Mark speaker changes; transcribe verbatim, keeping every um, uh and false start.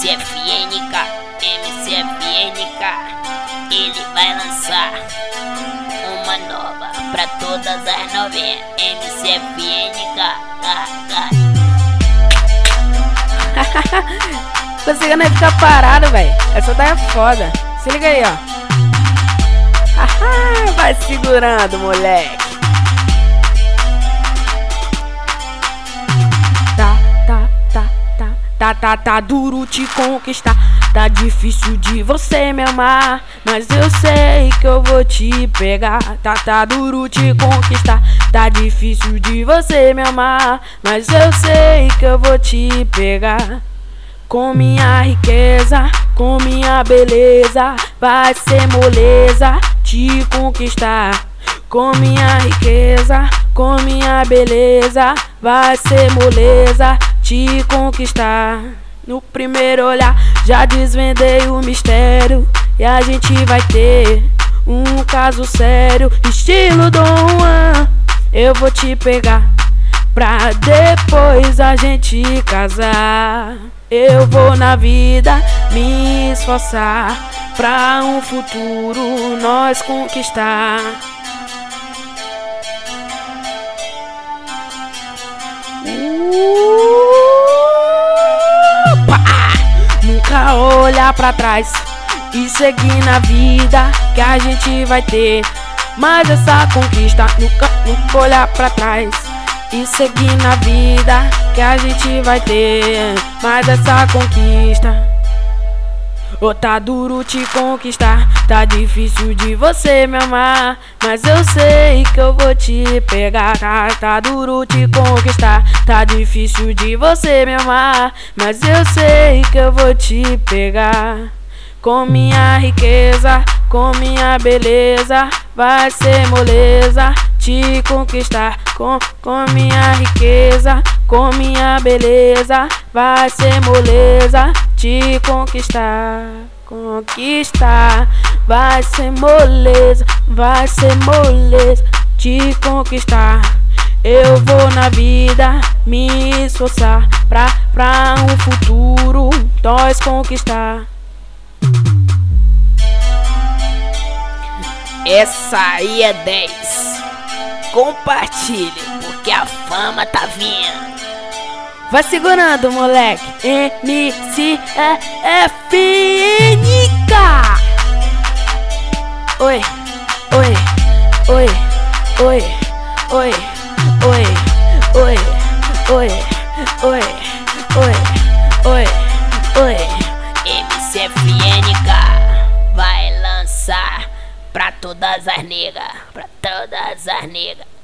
Speaker 1: C F N K, M C F N K, ele vai lançar uma nova pra todas as novinhas. M C F N K,
Speaker 2: conseguindo aí ficar parado, véi. Essa daí é foda. Se liga aí, ó. Vai segurando, moleque. Tá, tá, tá, tá, tá, tá, tá duro te conquistar. Tá difícil de você me amar, mas eu sei que eu vou te pegar. Tá, tá duro te conquistar. Tá difícil de você me amar, mas eu sei que eu vou te pegar. Com minha riqueza, com minha beleza, vai ser moleza te conquistar. Com minha riqueza, com minha beleza, vai ser moleza te conquistar. No primeiro olhar já desvendei o mistério, e a gente vai ter um caso sério, estilo Dom Juan. Eu vou te pegar pra depois a gente casar. Eu vou na vida me esforçar pra um futuro nós conquistar. Opa! Nunca olhar pra trás e seguir na vida que a gente vai ter. Mas essa conquista, nunca, nunca olhar pra trás e seguir na vida que a gente vai ter. Mas essa conquista, oh, tá duro te conquistar. Tá difícil de você me amar, mas eu sei que eu vou te pegar. Tá, tá duro te conquistar. Tá difícil de você me amar, mas eu sei que eu vou te pegar. Com minha riqueza, com minha beleza, vai ser moleza te conquistar. Com, com minha riqueza, com minha beleza, vai ser moleza te conquistar. Conquistar, vai ser moleza, vai ser moleza te conquistar. Eu vou na vida me esforçar pra, pra um futuro nós conquistar.
Speaker 1: essa aí é dez. Compartilhe, porque a fama tá vindo.
Speaker 2: Vai segurando, moleque. M C F N K. Oi, oi, oi, oi, oi, oi, oi, oi, oi, oi, oi, oi.
Speaker 1: M C F N K vai lançar pra todas as negas, pra todas as negas.